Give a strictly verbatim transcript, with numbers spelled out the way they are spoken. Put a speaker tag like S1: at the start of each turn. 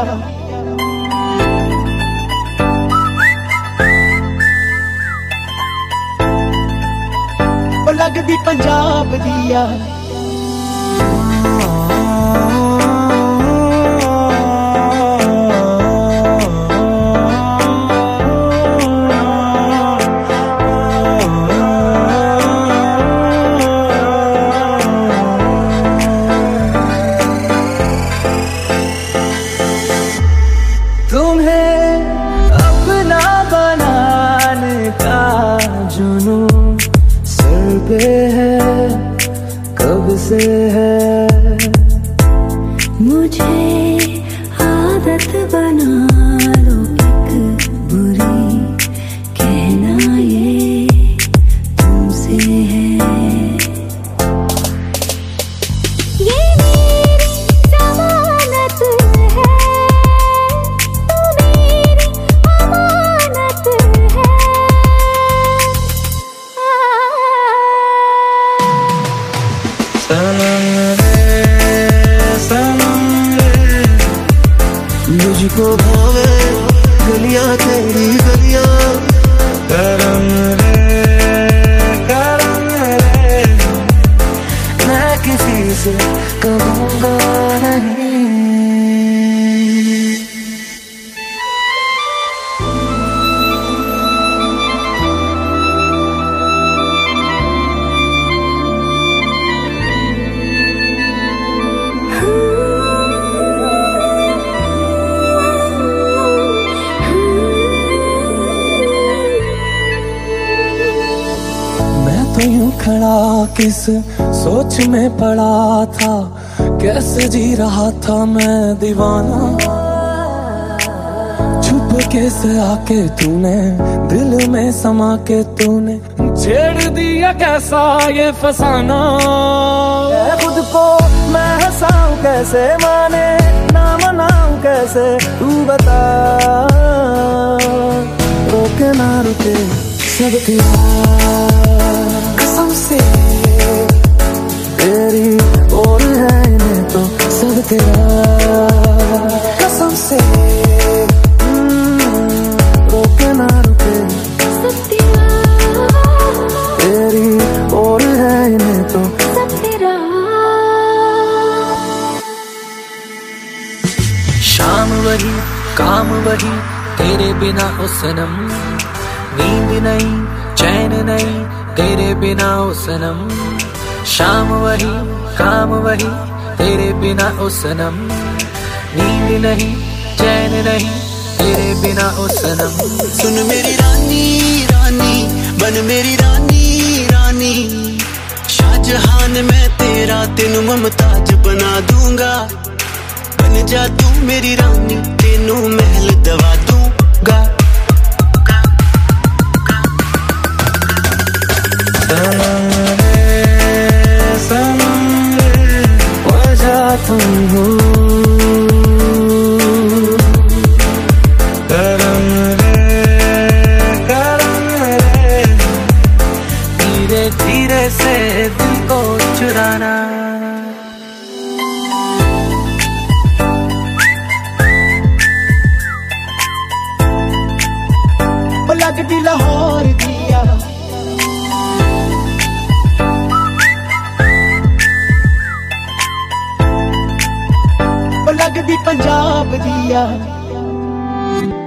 S1: ओ लगदी पंजाब दिया। तुम्हें अपना बनाने का जुनून सर पे है, कब से है।
S2: मुझे आदत बना लो एक बुरी, कहना ये तुमसे है। ये मेरी जमानत है, तू मेरी अमानत है।
S1: सनम रे सनम रे, मुझको भावे गलियां तेरी गलियां। करम रे करम रे, मैं किसी से कहूँगा नहीं। तो यूं खड़ा किस सोच में पड़ा था, कैसे जी रहा था मैं दीवाना। छुप के से आके तूने दिल में समा के तूने छेड़ दिया कैसा ये फसाना। खुद को मैं हंसाऊं कैसे, माने ना मनाऊं कैसे, तू बता। रोके ना रुके सब तेरा कसम से, तेरी और है इन्हें तो सब तेरा कसम से। रोके ना रुके
S2: सब तेरा,
S1: तेरी और है इन्हें तो
S2: सब तेरा।
S3: शाम वही काम वही, तेरे बिना ओ सनम। नींद नहीं चैन नहीं, तेरे बिना ओ सनम। शाम वही काम वही, तेरे बिना ओ सनम। नींद नहीं चैन नहीं, तेरे बिना ओ सनम।
S4: सुन मेरी रानी रानी, बन मेरी रानी रानी। शाहजहान मैं तेरा, तेनू मुमताज बना दूंगा। बन जा तू मेरी रानी, तेनू महल दवा दूंगा।
S1: सनम रे सनम रे, वजह तुम हो। करम रे करम रे,
S3: धीरे धीरे से दिल को चुराना।
S1: ओ लगदी लाहौर दिया। ओ लगदी पंजाब दिया।